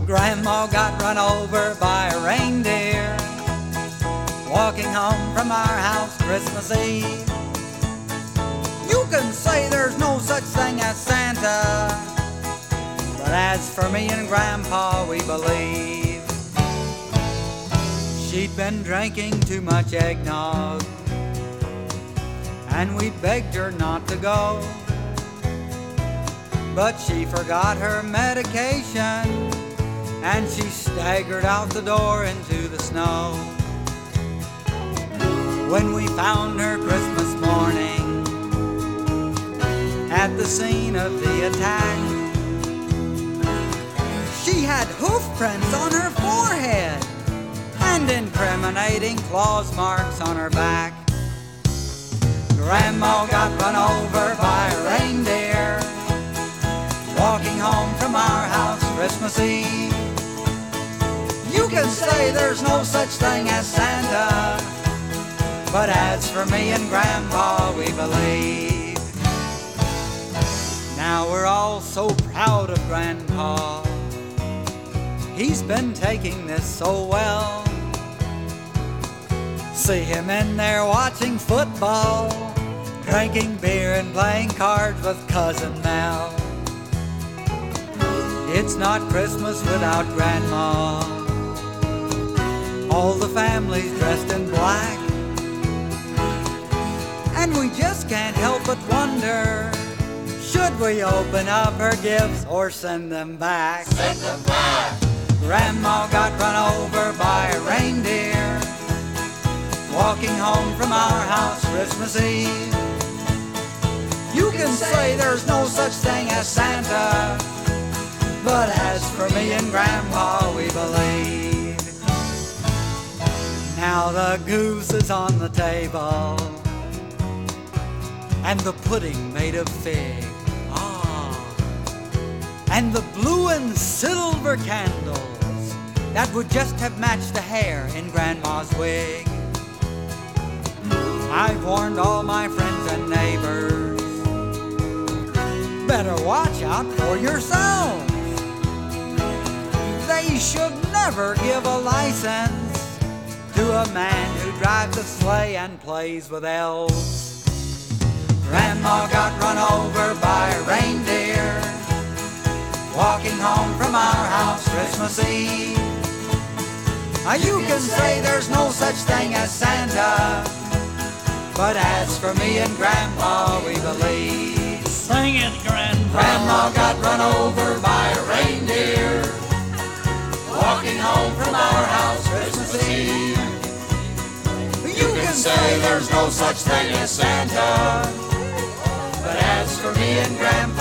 Grandma got run over by a reindeer walking home from our house Christmas Eve. You can say there's no such thing as Santa, but as for me and Grandpa, we believe. She'd been drinking too much eggnog, and we begged her not to go, but she forgot her medication, and she staggered out the door into the snow. When we found her Christmas morning at the scene of the attack, she had hoof prints on her forehead and incriminating claws marks on her back. Grandma got run over by a reindeer walking home from our house Christmas Eve. You can say there's no such thing as Santa, but as for me and Grandpa, we believe. Now we're all so proud of Grandpa. He's been taking this so well. See him in there watching football, drinking beer and playing cards with Cousin Mel. It's not Christmas without Grandma. All the family's dressed in black, and we just can't help but wonder, should we open up her gifts or send them back? Send them back. Grandma got run over by a reindeer walking home from our house Christmas Eve. You can say there's no such thing as Santa, but as for me and Grandpa, we believe. Now the goose is on the table, and the pudding made of fig, and the blue and silver candles that would just have matched the hair in Grandma's wig. I've warned all my friends and neighbors, better watch out for yourselves. They should never give a license to a man who drives a sleigh and plays with elves. Grandma got run over by a reindeer walking home from our house Christmas Eve. You can say there's no such thing as Santa, but as for me and Grandpa, we believe. Sing it, Grandpa. Grandma got run over by a reindeer walking home from our house Christmas Eve. You can say there's no such thing as Santa, but as for me and Grandpa,